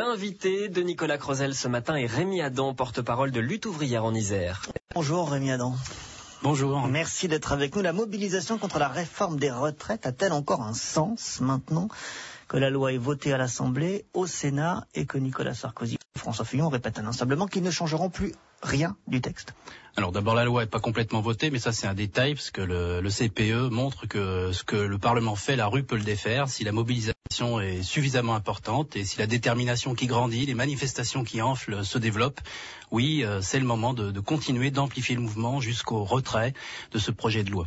L'invité de Nicolas Crozel ce matin est Rémi Adam, porte-parole de Lutte ouvrière en Isère. Bonjour Rémi Adam. Bonjour. Merci d'être avec nous. La mobilisation contre la réforme des retraites a-t-elle encore un sens maintenant que la loi est votée à l'Assemblée, au Sénat et que Nicolas Sarkozy et François Fillon répètent inlassablement qu'ils ne changeront plus rien du texte? Alors d'abord, la loi n'est pas complètement votée, mais ça c'est un détail, parce que le CPE montre que ce que le Parlement fait, la rue peut le défaire, si la mobilisation est suffisamment importante et si la détermination qui grandit, les manifestations qui enflent se développent. Oui, c'est le moment de continuer d'amplifier le mouvement jusqu'au retrait de ce projet de loi.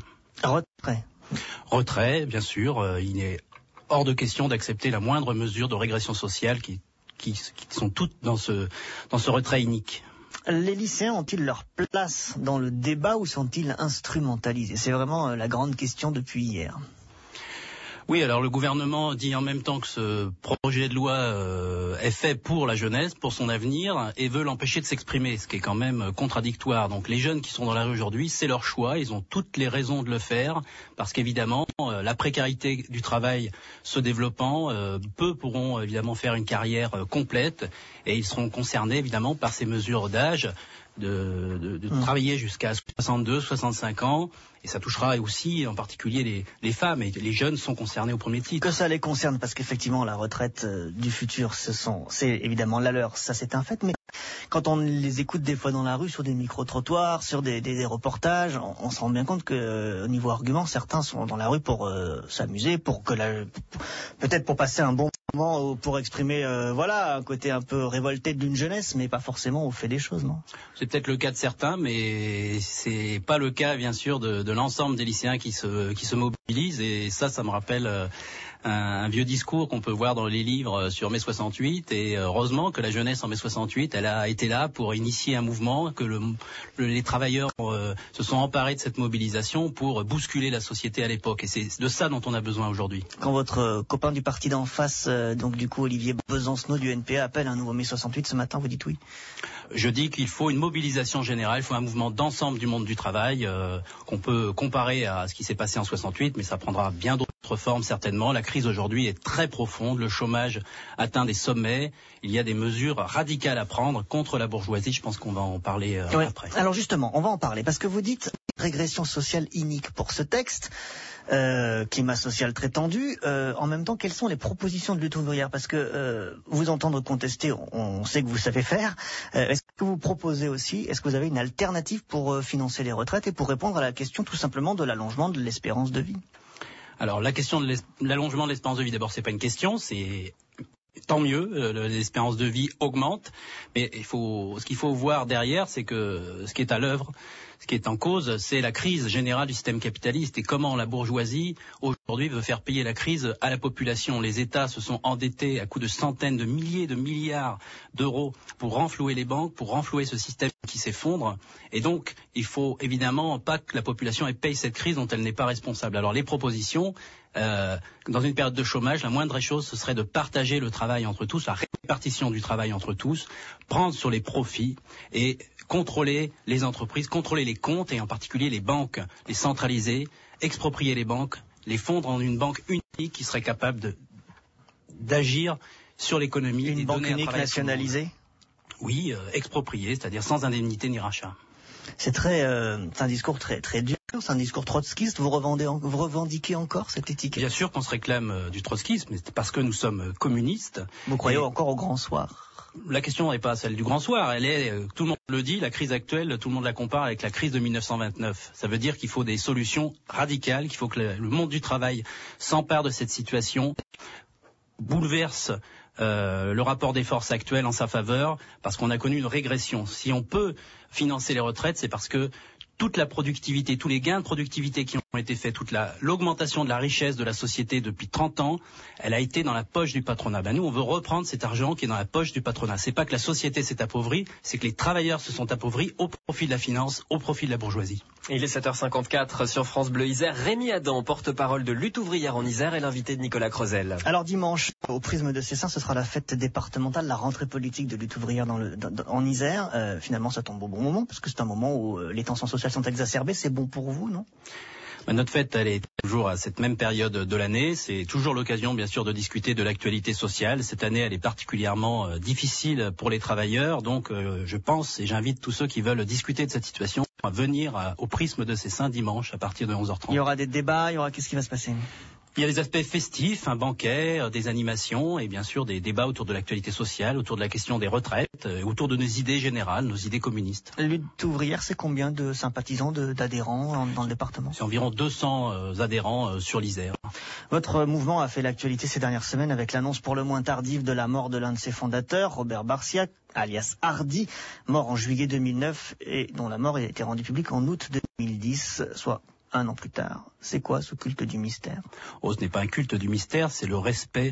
Retrait, bien sûr, il est hors de question d'accepter la moindre mesure de régression sociale qui sont toutes dans ce retrait inique. Les lycéens ont-ils leur place dans le débat ou sont-ils instrumentalisés? C'est vraiment la grande question depuis hier. Oui, alors le gouvernement dit en même temps que ce projet de loi est fait pour la jeunesse, pour son avenir, et veut l'empêcher de s'exprimer, ce qui est quand même contradictoire. Donc les jeunes qui sont dans la rue aujourd'hui, c'est leur choix, ils ont toutes les raisons de le faire, parce qu'évidemment, la précarité du travail se développant, peu pourront évidemment faire une carrière complète, et ils seront concernés évidemment par ces mesures d'âge, de travailler jusqu'à 62, 65 ans, et ça touchera aussi en particulier les femmes, et les jeunes sont concernés au premier titre. Que ça les concerne, parce qu'effectivement la retraite du futur, c'est évidemment la leur, ça c'est un fait, mais quand on les écoute des fois dans la rue, sur des micro-trottoirs, sur des reportages, on se rend bien compte que au niveau argument, certains sont dans la rue pour s'amuser, peut-être pour passer un bon moment, pour exprimer un côté un peu révolté d'une jeunesse, mais pas forcément au fait des choses, non? C'est peut-être le cas de certains, mais c'est pas le cas bien sûr de l'ensemble des lycéens qui se mobilisent, et ça me rappelle un vieux discours qu'on peut voir dans les livres sur mai 68, et heureusement que la jeunesse en mai 68, elle a été là pour initier un mouvement, que les travailleurs se sont emparés de cette mobilisation pour bousculer la société à l'époque, et c'est de ça dont on a besoin aujourd'hui. Quand votre copain du parti d'en face, donc du coup Olivier Besancenot du NPA, appelle un nouveau mai 68 ce matin, vous dites oui? Je dis qu'il faut une mobilisation générale, il faut un mouvement d'ensemble du monde du travail, qu'on peut comparer à ce qui s'est passé en 68, mais ça prendra bien d'autres formes certainement. La crise aujourd'hui est très profonde, le chômage atteint des sommets, il y a des mesures radicales à prendre contre la bourgeoisie, je pense qu'on va en parler après. Alors justement, on va en parler, parce que vous dites régression sociale inique pour ce texte, climat social très tendu. En même temps, quelles sont les propositions de lutte ouvrière? Parce que vous entendre contester, on sait que vous savez faire. Est-ce que vous proposez aussi, est-ce que vous avez une alternative pour financer les retraites et pour répondre à la question tout simplement de l'allongement de l'espérance de vie? Alors la question de l'allongement de l'espérance de vie, d'abord c'est pas une question, c'est tant mieux, l'espérance de vie augmente, mais ce qu'il faut voir derrière, c'est que ce qui est à l'œuvre, ce qui est en cause, c'est la crise générale du système capitaliste, et comment la bourgeoisie aujourd'hui veut faire payer la crise à la population. Les États se sont endettés à coups de centaines de milliers de milliards d'euros pour renflouer les banques, pour renflouer ce système qui s'effondre, et donc il faut évidemment pas que la population paye cette crise dont elle n'est pas responsable. Alors les propositions, dans une période de chômage, la moindre chose ce serait de partager le travail entre tous, la répartition du travail entre tous, prendre sur les profits et contrôler les entreprises, contrôler les comptes et en particulier les banques, les centraliser, exproprier les banques, les fondre en une banque unique qui serait capable d'agir sur l'économie. Une banque unique nationalisée? Oui, expropriée, c'est-à-dire sans indemnité ni rachat. C'est un discours très très dur, c'est un discours trotskiste. Vous revendiquez encore cette étiquette? Bien sûr qu'on se réclame du trotskisme, mais c'est parce que nous sommes communistes. Vous croyez encore au grand soir? La question n'est pas celle du grand soir, elle est, tout le monde le dit, la crise actuelle, tout le monde la compare avec la crise de 1929. Ça veut dire qu'il faut des solutions radicales, qu'il faut que le monde du travail s'empare de cette situation, bouleverse le rapport des forces actuel en sa faveur, parce qu'on a connu une régression. Si on peut financer les retraites, c'est parce que toute la productivité, tous les gains de productivité qui ont été faits, toute l'augmentation de la richesse de la société depuis 30 ans, elle a été dans la poche du patronat. Nous, on veut reprendre cet argent qui est dans la poche du patronat. C'est pas que la société s'est appauvrie, c'est que les travailleurs se sont appauvris au profit de la finance, au profit de la bourgeoisie. Il est 7h54 sur France Bleu Isère. Rémi Adam, porte-parole de Lutte ouvrière en Isère, est l'invité de Nicolas Crozel. Alors dimanche, au prisme de Cessin, ce sera la fête départementale, la rentrée politique de Lutte ouvrière en Isère. Finalement, ça tombe au bon moment, parce que c'est un moment où les tensions sociales sont exacerbées. C'est bon pour vous, non? Notre fête, elle est toujours à cette même période de l'année. C'est toujours l'occasion, bien sûr, de discuter de l'actualité sociale. Cette année, elle est particulièrement difficile pour les travailleurs. Donc, je pense et j'invite tous ceux qui veulent discuter de cette situation à venir au prisme de ces saints dimanches à partir de 11h30. Il y aura des débats, qu'est-ce qui va se passer? Il y a des aspects festifs, un banquet, des animations et bien sûr des débats autour de l'actualité sociale, autour de la question des retraites, autour de nos idées générales, nos idées communistes. Lutte ouvrière, c'est combien de sympathisants, d'adhérents dans le département? C'est environ 200 adhérents sur l'Isère. Votre mouvement a fait l'actualité ces dernières semaines avec l'annonce pour le moins tardive de la mort de l'un de ses fondateurs, Robert Barciac, alias Hardy, mort en juillet 2009 et dont la mort a été rendue publique en août 2010, soit un an plus tard. C'est quoi ce culte du mystère? Ce n'est pas un culte du mystère, c'est le respect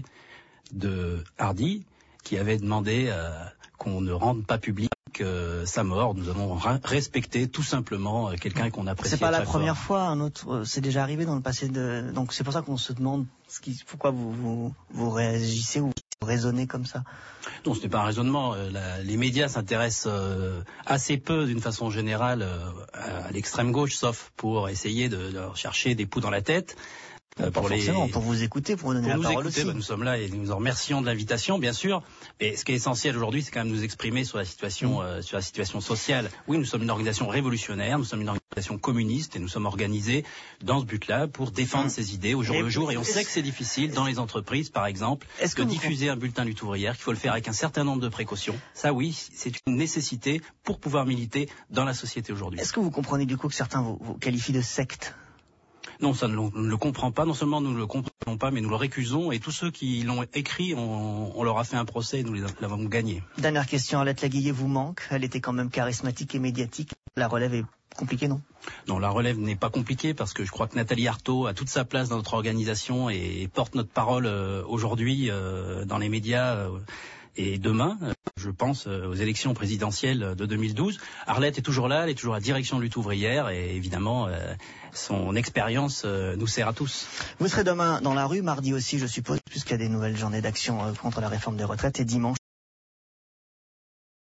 de Hardy qui avait demandé qu'on ne rende pas public sa mort. Nous avons respecté tout simplement quelqu'un qu'on apprécie. C'est pas la première fois, c'est déjà arrivé dans le passé. Donc c'est pour ça qu'on se demande pourquoi vous réagissez ou vous raisonnez comme ça. Non, ce n'est pas un raisonnement. Les médias s'intéressent assez peu, d'une façon générale, à l'extrême gauche, sauf pour essayer de leur chercher des poux dans la tête. Pour vous écouter, pour vous donner la parole aussi. Nous sommes là et nous en remercions de l'invitation, bien sûr. Mais ce qui est essentiel aujourd'hui, c'est quand même nous exprimer sur la situation sociale. Oui, nous sommes une organisation révolutionnaire, nous sommes une organisation communiste et nous sommes organisés dans ce but-là pour défendre ces idées au jour le jour. Et on sait que c'est difficile dans les entreprises, par exemple, de diffuser un bulletin lutte ouvrière, qu'il faut le faire avec un certain nombre de précautions. Ça, oui, c'est une nécessité pour pouvoir militer dans la société aujourd'hui. Est-ce que vous comprenez du coup que certains vous qualifient de secte? Non, ça ne le comprend pas. Non seulement nous ne le comprenons pas, mais nous le récusons. Et tous ceux qui l'ont écrit, on leur a fait un procès et nous l'avons gagné. Dernière question, Arlette Laguillet vous manque. Elle était quand même charismatique et médiatique. La relève est compliquée, non? Non, la relève n'est pas compliquée parce que je crois que Nathalie Arthaud a toute sa place dans notre organisation et porte notre parole aujourd'hui dans les médias. Et demain, je pense aux élections présidentielles de 2012. Arlette est toujours là, elle est toujours à la direction de lutte ouvrière et évidemment, son expérience nous sert à tous. Vous serez demain dans la rue, mardi aussi, je suppose, puisqu'il y a des nouvelles journées d'action contre la réforme des retraites et dimanche.